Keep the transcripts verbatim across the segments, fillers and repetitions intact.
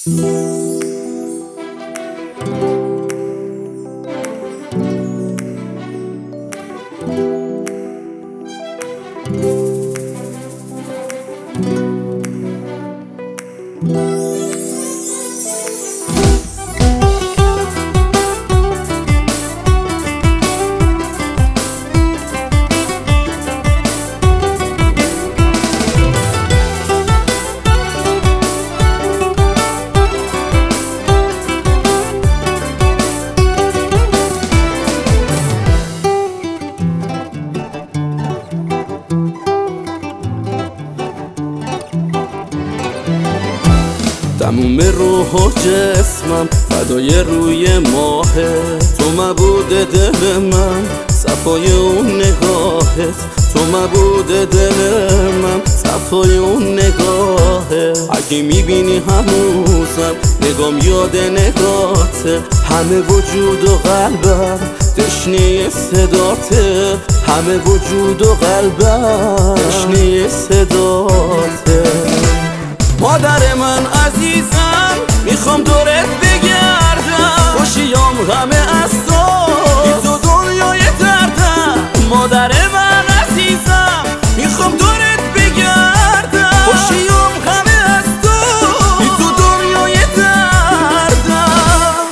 تموم روح و جسمم فدای روی ماهه، تو مبود دل من صفای اون نگاهت، تو مبود دل من صفای اون نگاهه. اگه میبینی هنوزم نگام یاد نگاته، همه وجود و قلبم تشنه صداته، همه وجود و قلبم تشنه صداته. مادر من عزیزم میخوام دورت بگردم، خوشیام همه از تو، بی تو دنیای دردم. مادر من عزیزم میخوام دورت بگردم، خوشیام همه از تو، بی تو دنیای دردم.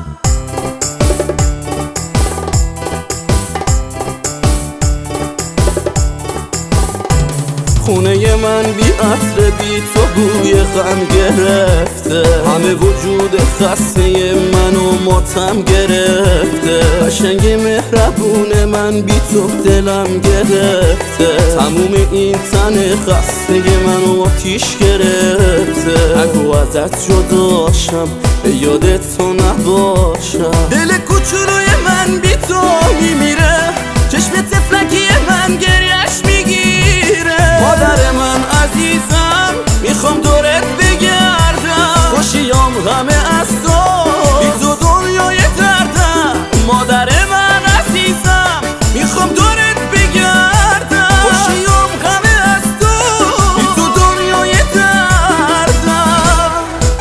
خونه من بی عطر بی تو بوی غم گرفته، همه وجود خسته منو ماتم گرفته. قشنگ مهربون من بی تو دلم گرفته، تموم این تن خسته منو آتیش گرفته. اگه ازت جداشم به یادت تو نباشم، دل کوچولوی من بی تو میمیره، چشم تفلکی من گریش میگیره. مادر من عزیزم میخوام دورت بگردم، خوشیام همه از تو، بی تو دنیای دردم. مادر من عزیزم میخوام دورت بگردم، خوشیام همه از تو، بی تو دنیای دردم.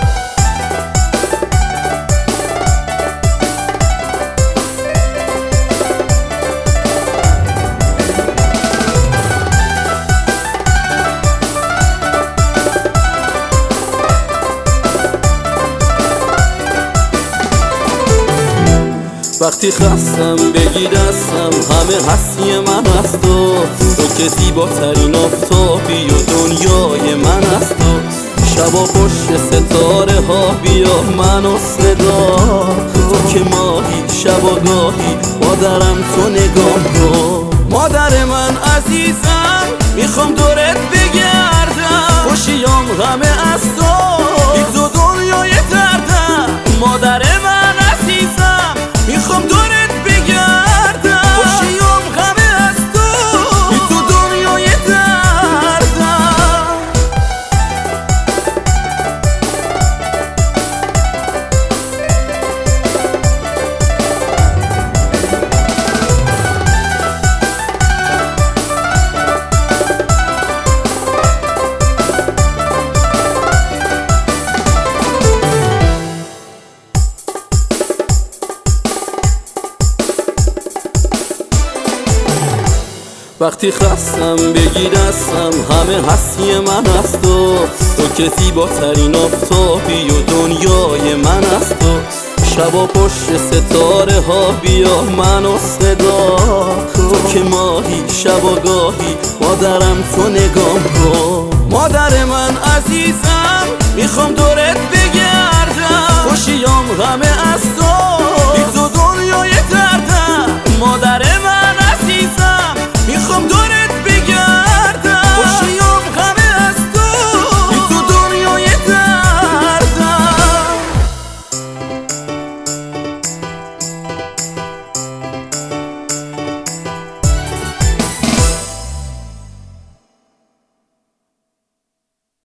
وقتی خستم بگی دستم، همه هستی من از تو، تو که زیباترین آفتابی و دنیای من از تو. شبا پشت ستاره ها بیا منو صدا، تو که ماهی شبا گاهی مادرم تو نگام کن. مادر من عزیزم میخوام دورت بگردم، خوشیام همه از تو، بی تو دنیای دردم. مادر من عزیزم میخوام دورت بگردم، خوشیام همه از تو، بی تو دنیای دردم. وقتی خستم بگی دستم، همه هستی من از تو، تو که زیباترین آفتابی و دنیای من از تو. شبا پشت ستاره ها بیا منو صدا، تو که ماهی شبا گاهی مادرم تو نگام کن. مادر من عزیزم میخوام دورت